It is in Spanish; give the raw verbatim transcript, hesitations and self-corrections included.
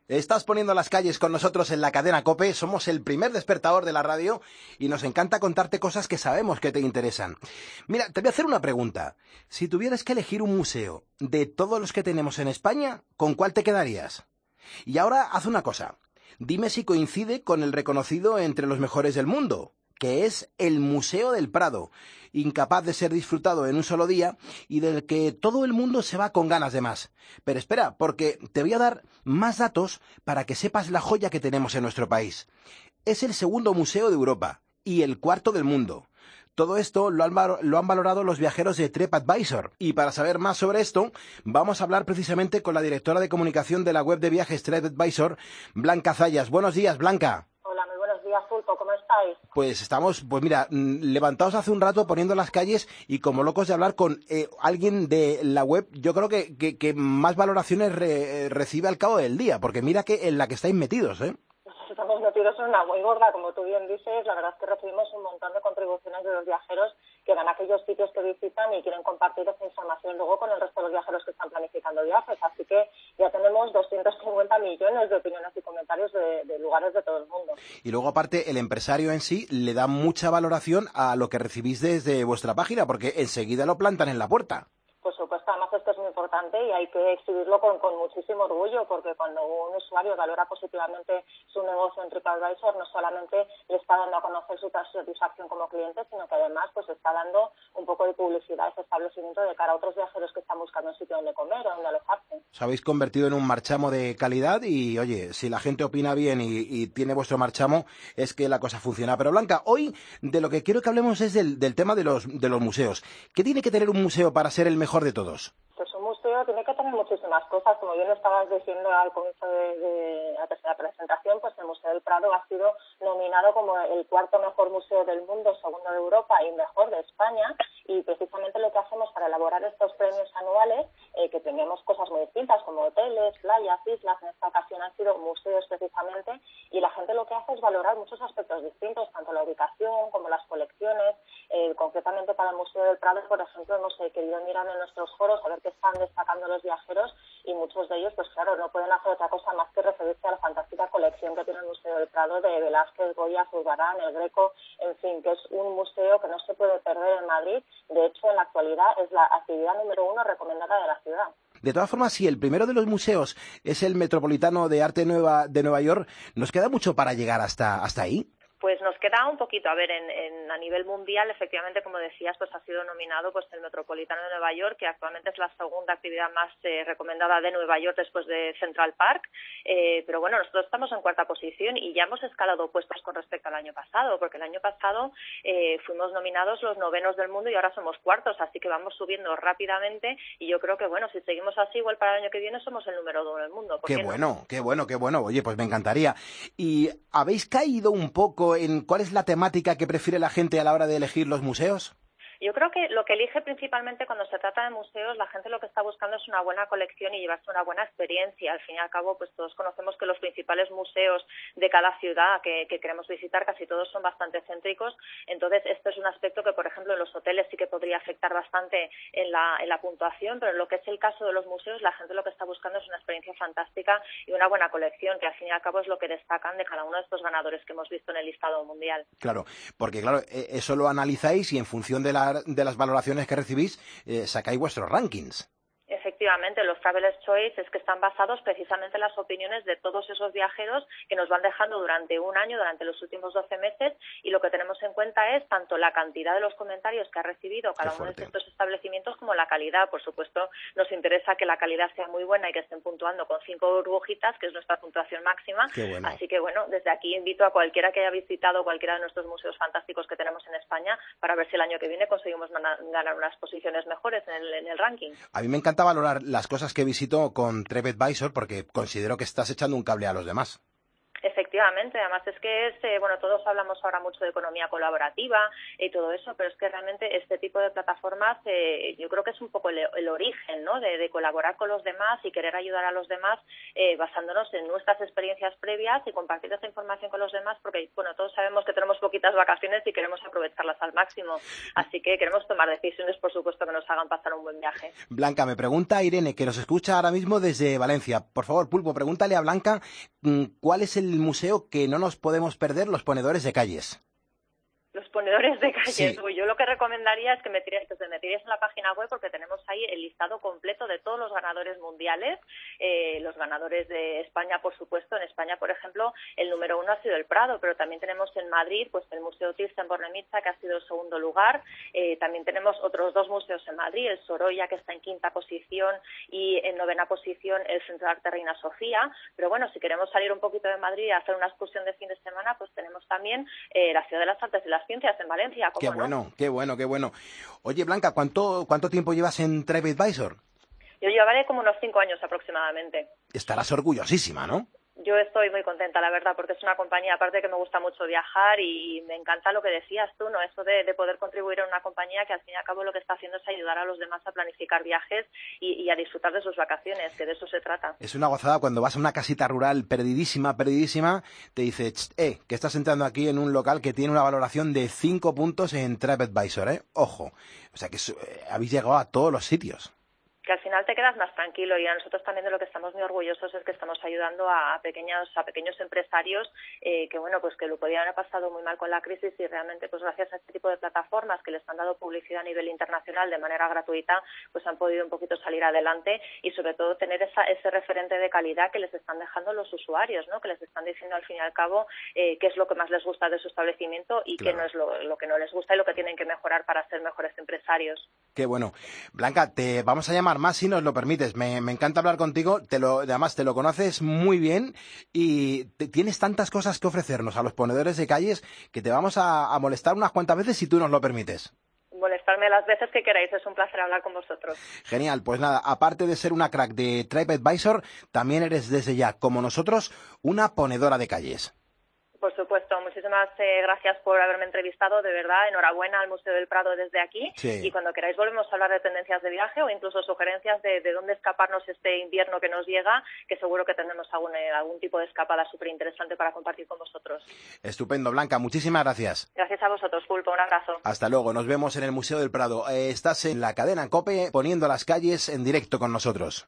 Estás poniendo las calles con nosotros en la cadena COPE, somos el primer despertador de la radio y nos encanta contarte cosas que sabemos que te interesan. Mira, te voy a hacer una pregunta. Si tuvieras que elegir un museo de todos los que tenemos en España, ¿con cuál te quedarías? Y ahora haz una cosa. Dime si coincide con el reconocido entre los mejores del mundo, que es el Museo del Prado, incapaz de ser disfrutado en un solo día y del que todo el mundo se va con ganas de más. Pero espera, porque te voy a dar más datos para que sepas la joya que tenemos en nuestro país. Es el segundo museo de Europa y el cuarto del mundo. Todo esto lo han, lo han valorado los viajeros de TripAdvisor. Y para saber más sobre esto, vamos a hablar precisamente con la directora de comunicación de la web de viajes TripAdvisor, Blanca Zayas. Buenos días, Blanca. ¿Cómo estáis? Pues estamos, pues mira, levantados hace un rato poniendo las calles y como locos de hablar con eh, alguien de la web, yo creo que, que, que más valoraciones re, recibe al cabo del día, porque mira que en la que estáis metidos, ¿eh? Estamos metidos en una muy gorda, como tú bien dices. La verdad es que recibimos un montón de contribuciones de los viajeros que van a aquellos sitios que visitan y quieren compartir esa información luego con el resto de los viajeros que están planificando viajes. Así que ya tenemos doscientos cincuenta millones de opiniones y comentarios de, de lugares de todo el mundo. Y luego, aparte, el empresario en sí le da mucha valoración a lo que recibís desde vuestra página, porque enseguida lo plantan en la puerta. Por supuesto, además esto es muy importante y hay que exhibirlo con, con muchísimo orgullo, porque cuando un usuario valora positivamente su negocio en TripAdvisor, no solamente le está dando a conocer su satisfacción como cliente, sino que además pues está dando un poco de publicidad a ese establecimiento de cara a otros viajeros que están buscando un sitio donde comer o donde alojarse. Os habéis convertido en un marchamo de calidad y, oye, si la gente opina bien y, y tiene vuestro marchamo, es que la cosa funciona. Pero, Blanca, hoy de lo que quiero que hablemos es del, del tema de los, de los museos. ¿Qué tiene que tener un museo para ser el mejor de todos? Pues un museo tiene que tener muchísimas cosas. Como bien estabas diciendo al comienzo de, de la tercera presentación, pues el Museo del Prado ha sido nominado como el cuarto mejor museo del mundo, segundo de Europa y mejor de España. Y precisamente lo que hacemos para elaborar estos premios anuales, eh, que tenemos cosas muy distintas como hoteles, playas, islas, en esta ocasión han sido museos precisamente, y la gente lo que hace es valorar muchos aspectos distintos, tanto la ubicación como las colecciones. Eh, concretamente para el Museo del Prado, por ejemplo, hemos eh, querido mirar en nuestros foros a ver qué están destacando los viajeros, y muchos de ellos, pues claro, no pueden hacer otra cosa más que referirse a la fantástica colección que tiene el Museo del Prado de Velázquez, Goya, Zurbarán, El Greco, en fin, que es un museo que no se puede perder en Madrid. De hecho, en la actualidad es la actividad número uno recomendada de la ciudad. De todas formas, si el primero de los museos es el Metropolitano de Arte Nueva de Nueva York, ¿nos queda mucho para llegar hasta, hasta ahí? Pues nos queda un poquito, a ver, en, en, a nivel mundial, efectivamente, como decías, pues ha sido nominado pues el Metropolitano de Nueva York, que actualmente es la segunda actividad más eh, recomendada de Nueva York después de Central Park, eh, pero bueno, nosotros estamos en cuarta posición y ya hemos escalado puestos con respecto al año pasado, porque el año pasado eh, fuimos nominados los novenos del mundo y ahora somos cuartos, así que vamos subiendo rápidamente y yo creo que, bueno, si seguimos así, igual para el año que viene somos el número uno del mundo. Qué, qué bueno, no? qué bueno, qué bueno, oye, pues me encantaría. ¿Y habéis caído un poco en cuál es la temática que prefiere la gente a la hora de elegir los museos? Yo creo que lo que elige principalmente cuando se trata de museos, la gente lo que está buscando es una buena colección y llevarse una buena experiencia. Al fin y al cabo, pues todos conocemos que los principales museos de cada ciudad que, que queremos visitar, casi todos son bastante céntricos. Entonces, esto es un aspecto que, por ejemplo, en los hoteles sí que podría afectar bastante en la, en la puntuación, pero en lo que es el caso de los museos, la gente lo que está buscando es una experiencia fantástica y una buena colección, que al fin y al cabo es lo que destacan de cada uno de estos ganadores que hemos visto en el listado mundial. Claro, porque claro, eso lo analizáis y en función de la de las valoraciones que recibís, eh, sacáis vuestros rankings. Efectivamente, los Traveler's Choice es que están basados precisamente en las opiniones de todos esos viajeros que nos van dejando durante un año, durante los últimos doce meses, y lo que tenemos en cuenta es tanto la cantidad de los comentarios que ha recibido cada uno de estos establecimientos como la calidad. Por supuesto, nos interesa que la calidad sea muy buena y que estén puntuando con cinco burbujitas, que es nuestra puntuación máxima. Bueno. Así que, bueno, desde aquí invito a cualquiera que haya visitado cualquiera de nuestros museos fantásticos que tenemos en España para ver si el año que viene conseguimos ganar unas posiciones mejores en el, en el ranking. A mí me encanta valorar las cosas que visito con TripAdvisor porque considero que estás echando un cable a los demás. Efectivamente. Efectivamente, además es que es, eh, bueno, todos hablamos ahora mucho de economía colaborativa y todo eso, pero es que realmente este tipo de plataformas eh, yo creo que es un poco el, el origen, ¿no?, de, de colaborar con los demás y querer ayudar a los demás eh, basándonos en nuestras experiencias previas y compartir esta información con los demás, porque, bueno, todos sabemos que tenemos poquitas vacaciones y queremos aprovecharlas al máximo, así que queremos tomar decisiones, por supuesto, que nos hagan pasar un buen viaje. Blanca, me pregunta Irene, que nos escucha ahora mismo desde Valencia. Por favor, Pulpo, pregúntale a Blanca cuál es el museo que no nos podemos perder los ponedores de calles. Los ponedores de calles. Sí. Pues yo lo que recomendaría es que me tiréis, que te metíais en la página web, porque tenemos ahí el listado completo de todos los ganadores mundiales, eh, los ganadores de España, por supuesto. En España, por ejemplo, el número uno ha sido el Prado, pero también tenemos en Madrid pues el Museo Thyssen-Bornemisza, que ha sido el segundo lugar. Eh, también tenemos otros dos museos en Madrid, el Sorolla, que está en quinta posición, y en novena posición el Centro de Arte Reina Sofía. Pero bueno, si queremos salir un poquito de Madrid y hacer una excursión de fin de semana, pues tenemos también eh, la Ciudad de las Artes y las Ciencias en Valencia. Qué ¿no? bueno, qué bueno, qué bueno. Oye, Blanca, ¿cuánto, cuánto tiempo llevas en TripAdvisor? Yo llevaré como unos cinco años aproximadamente. Estarás orgullosísima, ¿no? Yo estoy muy contenta, la verdad, porque es una compañía, aparte de que me gusta mucho viajar, y me encanta lo que decías tú, ¿no? Eso de, de poder contribuir en una compañía que al fin y al cabo lo que está haciendo es ayudar a los demás a planificar viajes y, y a disfrutar de sus vacaciones, que de eso se trata. Es una gozada cuando vas a una casita rural perdidísima, perdidísima, te dice, eh, que estás entrando aquí en un local que tiene una valoración de cinco puntos en TripAdvisor, ¿eh? Ojo. O sea que eh, habéis llegado a todos los sitios. Que al final te quedas más tranquilo, y a nosotros también de lo que estamos muy orgullosos es que estamos ayudando a pequeños a pequeños empresarios eh, que bueno pues que lo podían haber pasado muy mal con la crisis, y realmente pues gracias a este tipo de plataformas que les han dado publicidad a nivel internacional de manera gratuita, pues han podido un poquito salir adelante y sobre todo tener esa, ese referente de calidad que les están dejando los usuarios, ¿no? Que les están diciendo al fin y al cabo eh, qué es lo que más les gusta de su establecimiento y Claro. qué no es lo, lo que no les gusta y lo que tienen que mejorar para ser mejores empresarios. Qué bueno. Blanca, te vamos a llamar más si nos lo permites. Me, me encanta hablar contigo. Te lo, además, te lo conoces muy bien y te, tienes tantas cosas que ofrecernos a los ponedores de calles que te vamos a, a molestar unas cuantas veces si tú nos lo permites. Molestarme las veces que queráis, es un placer hablar con vosotros. Genial, pues nada, aparte de ser una crack de TripAdvisor, también eres desde ya, como nosotros, una ponedora de calles. Por supuesto, muchísimas eh, gracias por haberme entrevistado, de verdad, enhorabuena al Museo del Prado desde aquí, Sí. Y cuando queráis volvemos a hablar de tendencias de viaje o incluso sugerencias de, de dónde escaparnos este invierno que nos llega, que seguro que tendremos algún, eh, algún tipo de escapada súper interesante para compartir con vosotros. Estupendo, Blanca, muchísimas gracias. Gracias a vosotros, Pulpo, un abrazo. Hasta luego, nos vemos en el Museo del Prado. Eh, estás en la cadena COPE poniendo las calles en directo con nosotros.